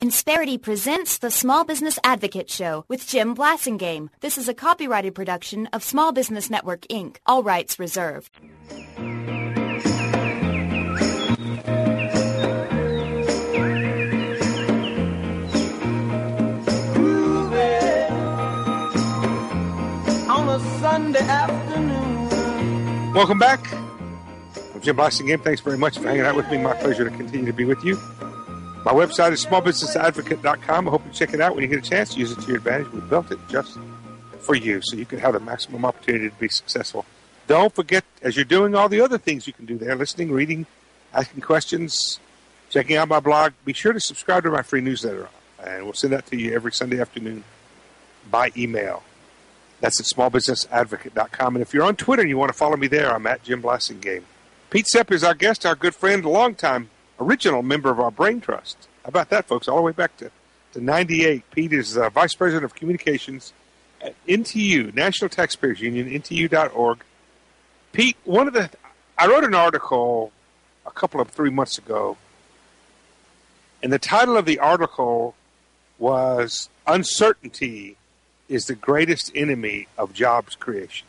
Insperity presents the Small Business Advocate Show with Jim Blasingame. This is a copyrighted production of Small Business Network, Inc. All rights reserved. On a Sunday afternoon. Welcome back. I'm Jim Blasingame. Thanks very much for hanging out with me. My pleasure to continue to be with you. My website is smallbusinessadvocate.com. I hope you check it out when you get a chance. Use it to your advantage. We built it just for you so you can have the maximum opportunity to be successful. Don't forget, as you're doing all the other things you can do there, listening, reading, asking questions, checking out my blog, be sure to subscribe to my free newsletter. And we'll send that to you every Sunday afternoon by email. That's at smallbusinessadvocate.com. And if you're on Twitter and you want to follow me there, I'm at Jim Blasingame. Pete Sepp is our guest, our good friend, longtime original member of our Brain Trust. How about that, folks? All the way back to 98. Pete is Vice President of Communications at NTU, National Taxpayers Union, NTU.org. Pete, I wrote an article a couple of 3 months ago, and the title of the article was Uncertainty is the Greatest Enemy of Jobs Creation.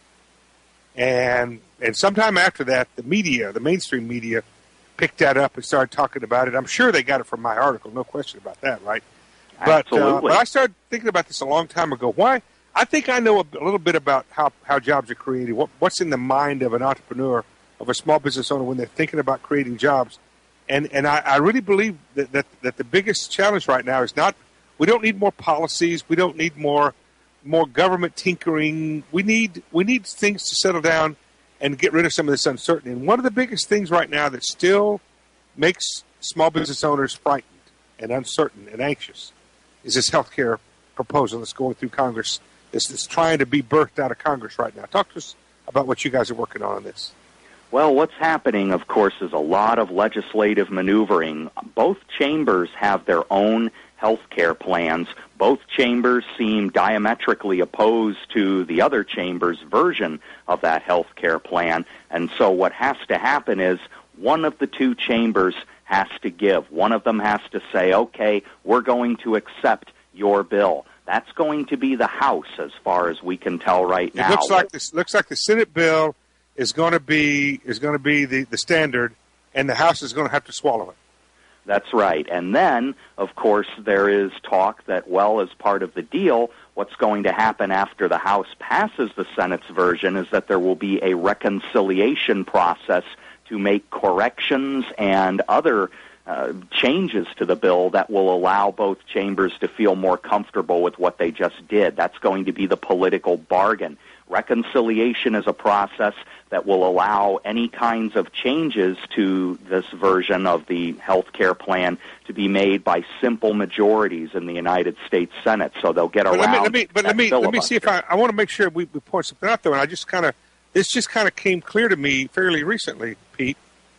And sometime after that, the mainstream media, picked that up and started talking about it. I'm sure they got it from my article, no question about that, right? Absolutely. But I started thinking about this a long time ago. Why? I think I know a little bit about how jobs are created, what's in the mind of an entrepreneur, of a small business owner when they're thinking about creating jobs. And I really believe that the biggest challenge right now is not, we don't need more policies, we don't need more government tinkering. We need things to settle down and get rid of some of this uncertainty. And one of the biggest things right now that still makes small business owners frightened and uncertain and anxious is this health care proposal that's going through Congress. This is trying to be birthed out of Congress right now. Talk to us about what you guys are working on this. Well, what's happening, of course, is a lot of legislative maneuvering. Both chambers have their own health care plans. Both chambers seem diametrically opposed to the other chamber's version of that health care plan. And so what has to happen is one of the two chambers has to give. One of them has to say, okay, we're going to accept your bill. That's going to be the House, as far as we can tell right now. It looks like the Senate bill is going to be the standard, and the House is going to have to swallow it. That's right. And then, of course, there is talk that, well, as part of the deal, what's going to happen after the House passes the Senate's version is that there will be a reconciliation process to make corrections and other changes to the bill that will allow both chambers to feel more comfortable with what they just did. That's going to be the political bargain. Reconciliation is a process that will allow any kinds of changes to this version of the health care plan to be made by simple majorities in the United States Senate. So they'll get around. Let me see if I want to make sure we point something out there. And this just kind of came clear to me fairly recently, Pete.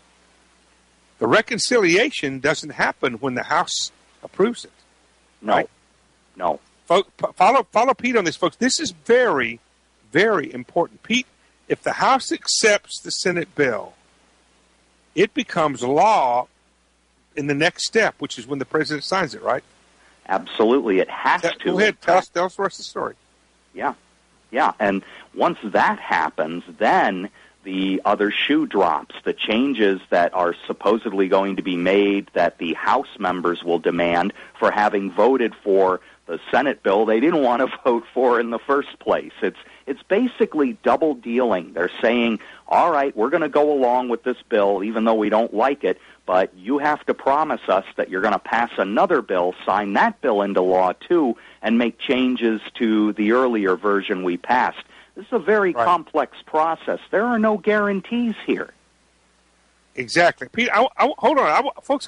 The reconciliation doesn't happen when the House approves it. No, right? No. Follow Pete on this, folks. This is very, very important. Pete, if the House accepts the Senate bill, it becomes law in the next step, which is when the president signs it, right? Absolutely. It has to. Go ahead. Tell us the rest of the story. Yeah. And once that happens, then the other shoe drops. The changes that are supposedly going to be made that the House members will demand for having voted for the Senate bill they didn't want to vote for in the first place. It's basically double dealing. They're saying, all right, we're going to go along with this bill even though we don't like it, but you have to promise us that you're going to pass another bill, sign that bill into law too, and make changes to the earlier version we passed. This is a very complex process. There are no guarantees here. Exactly. Pete, hold on. Folks,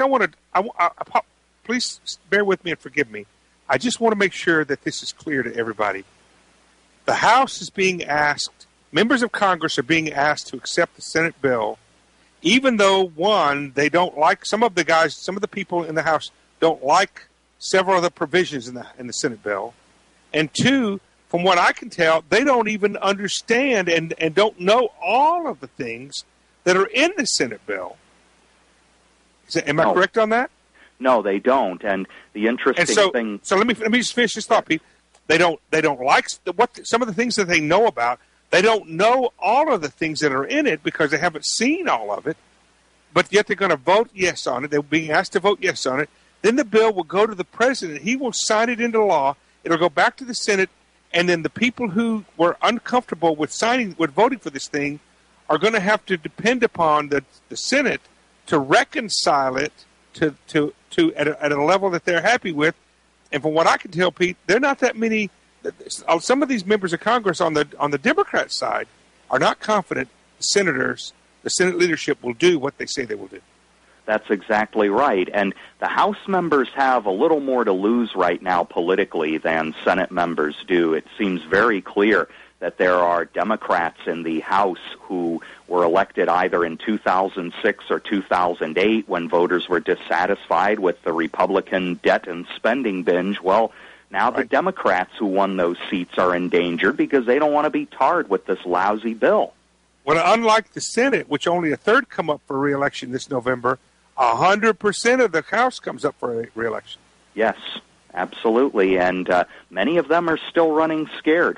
please bear with me and forgive me. I just want to make sure that this is clear to everybody. The House is being asked, members of Congress are being asked to accept the Senate bill, even though, one, they don't like, some of the people in the House don't like several of the provisions in the Senate bill, and two, from what I can tell, they don't even understand and don't know all of the things that are in the Senate bill. Am I correct on that? No, they don't. And the interesting thing. So let me just finish this thought, Pete. They don't like some of the things that they know about. They don't know all of the things that are in it because they haven't seen all of it. But yet they're going to vote yes on it. They're being asked to vote yes on it. Then the bill will go to the president. He will sign it into law. It'll go back to the Senate, and then the people who were uncomfortable with voting for this thing are going to have to depend upon the Senate to reconcile it at a level that they're happy with. And from what I can tell, Pete, there are not that many. Some of these members of Congress on the Democrat side are not confident the Senate leadership will do what they say they will do. That's exactly right. And the House members have a little more to lose right now politically than Senate members do. It seems very clear that there are Democrats in the House who were elected either in 2006 or 2008 when voters were dissatisfied with the Republican debt and spending binge. Well, now the Democrats who won those seats are in danger because they don't want to be tarred with this lousy bill. Well, unlike the Senate, which only a third come up for re-election this November, 100% of the House comes up for a re-election. Yes, absolutely. And many of them are still running scared.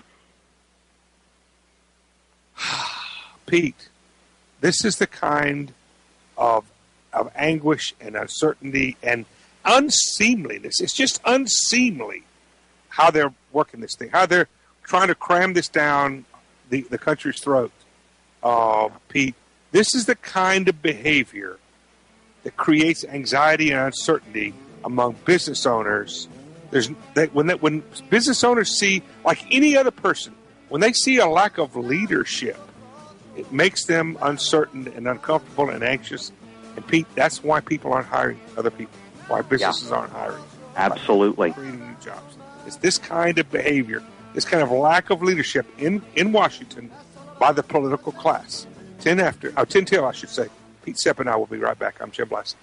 Pete, this is the kind of anguish and uncertainty and unseemliness. It's just unseemly how they're working this thing, how they're trying to cram this down the country's throat. Pete, this is the kind of behavior that creates anxiety and uncertainty among business owners. When business owners see, like any other person, when they see a lack of leadership, it makes them uncertain and uncomfortable and anxious. And Pete, that's why people aren't hiring other people, why businesses aren't hiring. Absolutely. Creating new jobs. It's this kind of behavior, this kind of lack of leadership in Washington by the political class. 10 till, I should say. Pete Sepp and I will be right back. I'm Jim Blasingame.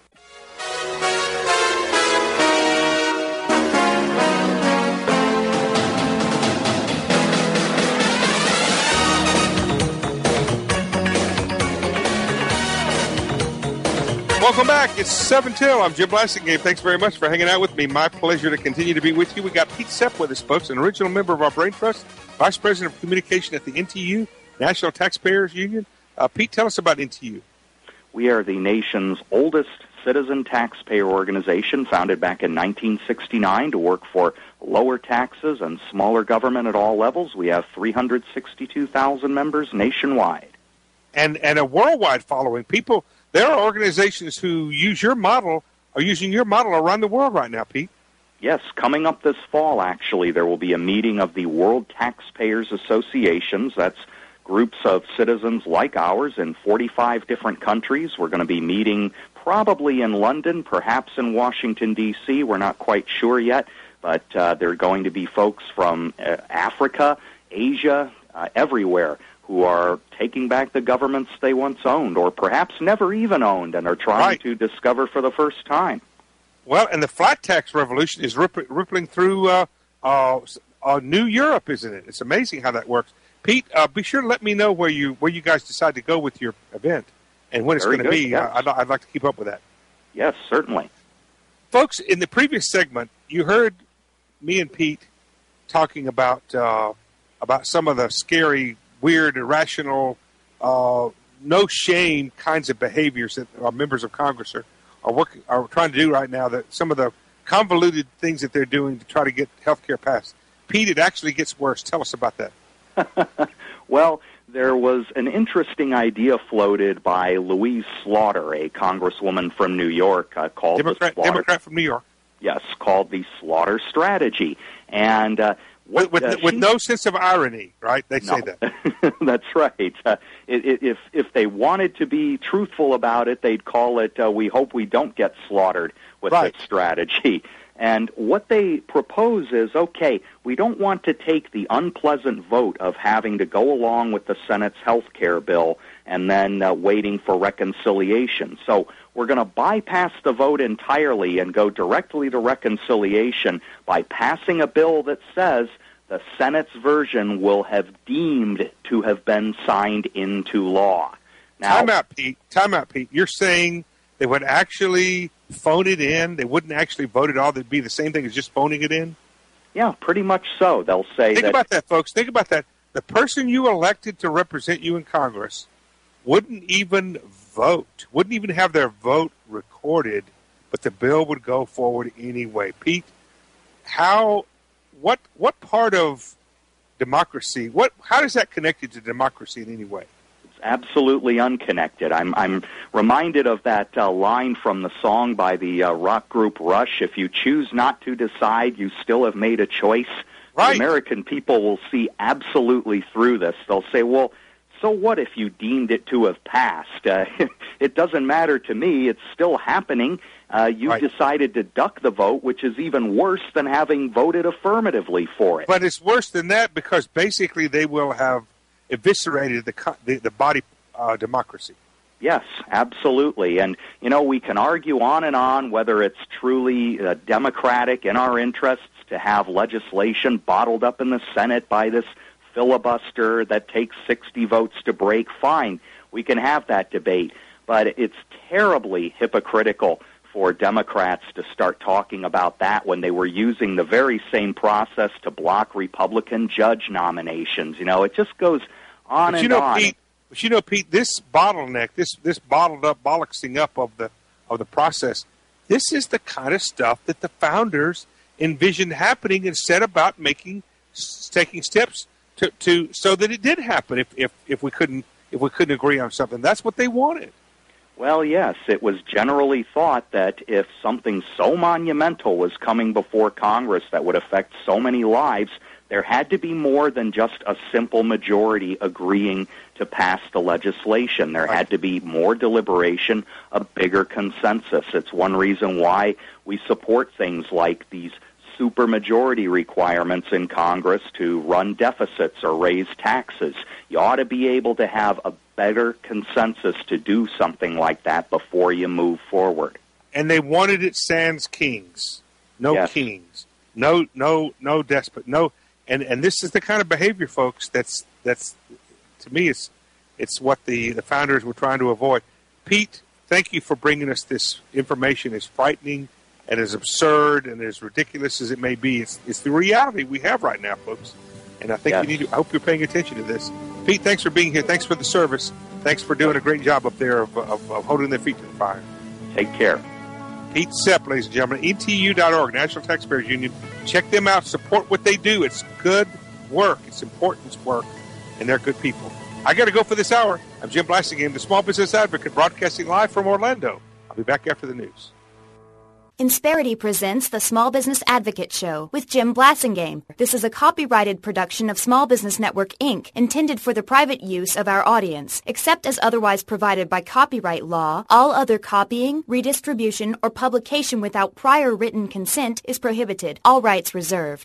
Welcome back. It's 7 till. I'm Jim Blasingame. Thanks very much for hanging out with me. My pleasure to continue to be with you. We got Pete Sepp with us, folks, an original member of our Brain Trust, Vice President of Communication at the NTU, National Taxpayers Union. Pete, tell us about NTU. We are the nation's oldest citizen taxpayer organization, founded back in 1969 to work for lower taxes and smaller government at all levels. We have 362,000 members nationwide. And a worldwide following. People, there are organizations who use your model, are using your model around the world right now, Pete. Yes, coming up this fall, actually, there will be a meeting of the World Taxpayers Associations. That's groups of citizens like ours in 45 different countries. We're going to be meeting probably in London, perhaps in Washington, D.C. We're not quite sure yet, but there are going to be folks from Africa, Asia, everywhere who are taking back the governments they once owned or perhaps never even owned and are trying to discover for the first time. Well, and the flat tax revolution is rippling through New Europe, isn't it? It's amazing how that works. Pete, be sure to let me know where you guys decide to go with your event and when it's going to be. Yes. I'd like to keep up with that. Yes, certainly. Folks, in the previous segment, you heard me and Pete talking about some of the scary, weird, irrational, no shame kinds of behaviors that our members of Congress are trying to do right now. That some of the convoluted things that they're doing to try to get health care passed. Pete, it actually gets worse. Tell us about that. Well, there was an interesting idea floated by Louise Slaughter, a congresswoman from New York, called Democrat from New York. Yes, called the Slaughter Strategy, and with no sense of irony, right? They say that. That's right. If they wanted to be truthful about it, they'd call it "We hope we don't get slaughtered with this strategy." And what they propose is, okay, we don't want to take the unpleasant vote of having to go along with the Senate's health care bill and then waiting for reconciliation. So we're going to bypass the vote entirely and go directly to reconciliation by passing a bill that says the Senate's version will have deemed to have been signed into law. Now, Time out, Pete. You're saying they would actually phone it in? They wouldn't actually vote it all. They'd be the same thing as just phoning it in? Yeah, pretty much so. They'll say Think about that, folks. Think about that. The person you elected to represent you in Congress wouldn't even vote, wouldn't even have their vote recorded, but the bill would go forward anyway. Pete, what part of democracy, how does that connect you to democracy in any way? It's absolutely unconnected. I'm reminded of that line from the song by the rock group Rush, if you choose not to decide, you still have made a choice. Right. The American people will see absolutely through this. They'll say, well, so what if you deemed it to have passed? It doesn't matter to me. It's still happening. You decided to duck the vote, which is even worse than having voted affirmatively for it. But it's worse than that because basically they will have eviscerated the body democracy. Yes, absolutely. And, we can argue on whether it's truly democratic in our interests to have legislation bottled up in the Senate by this filibuster that takes 60 votes to break. Fine, we can have that debate. But it's terribly hypocritical for Democrats to start talking about that when they were using the very same process to block Republican judge nominations. It just goes on and on. Pete, this bottleneck, this bottled up bollocksing up of the process, this is the kind of stuff that the founders envisioned happening and set about taking steps to so that it did happen. If we couldn't agree on something, that's what they wanted. Well, yes, it was generally thought that if something so monumental was coming before Congress that would affect so many lives, there had to be more than just a simple majority agreeing to pass the legislation. There had to be more deliberation, a bigger consensus. It's one reason why we support things like these supermajority requirements in Congress to run deficits or raise taxes. You ought to be able to have a better consensus to do something like that before you move forward. And they wanted it sans kings. No kings. No despot. No. And this is the kind of behavior, folks, that's to me it's what the founders were trying to avoid. Pete, thank you for bringing us this information. As frightening and as absurd and as ridiculous as it may be, it's the reality we have right now, folks. And I think I hope you're paying attention to this. Pete, thanks for being here. Thanks for the service. Thanks for doing a great job up there of holding their feet to the fire. Take care. Pete Sepp, ladies and gentlemen, NTU.org, National Taxpayers Union. Check them out. Support what they do. It's good work. It's important work, and they're good people. I got to go for this hour. I'm Jim Blasingame, the Small Business Advocate, broadcasting live from Orlando. I'll be back after the news. Insperity presents the Small Business Advocate Show with Jim Blasingame. This is a copyrighted production of Small Business Network, Inc., intended for the private use of our audience. Except as otherwise provided by copyright law, all other copying, redistribution, or publication without prior written consent is prohibited. All rights reserved.